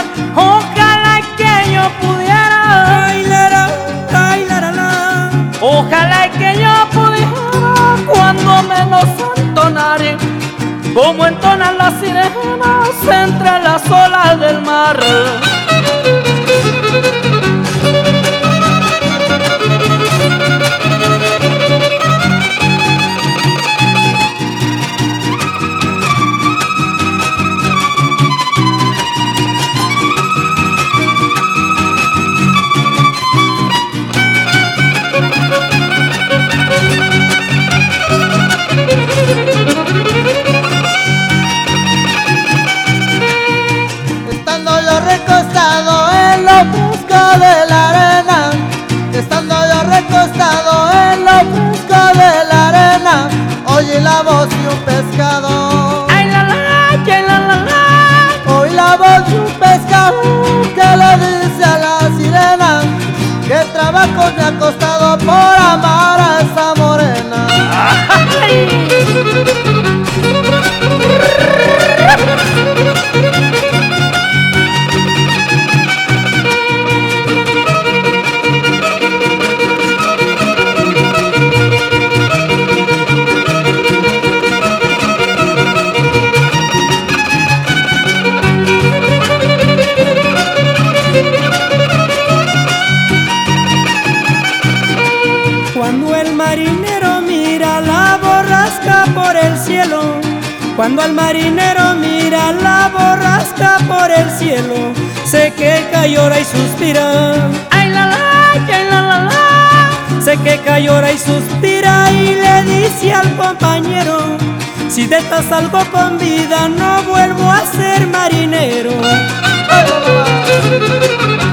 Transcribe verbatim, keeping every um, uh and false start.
Ojalá que yo pudiera, ay, la, la, ay, la, la, la. ojalá que yo pudiera cuando menos entonar como entonan las sirenas entre las olas del mar. Recostado en lo fresco de la arena, estando yo recostado en lo fresco de la arena, oí la voz de un pescador. Ay la la, ay la la la. Oí la voz de un pescador que le dice a la sirena que trabajo me ha costado por amar a esa morena. Ay. Cuando el marinero mira la borrasca por el cielo, cuando el marinero mira la borrasca por el cielo, se queja, llora y suspira. Ay la la, ay la la la. Se queja, llora y suspira y le dice al compañero: si de esta salgo con vida no vuelvo a ser marinero. Ay,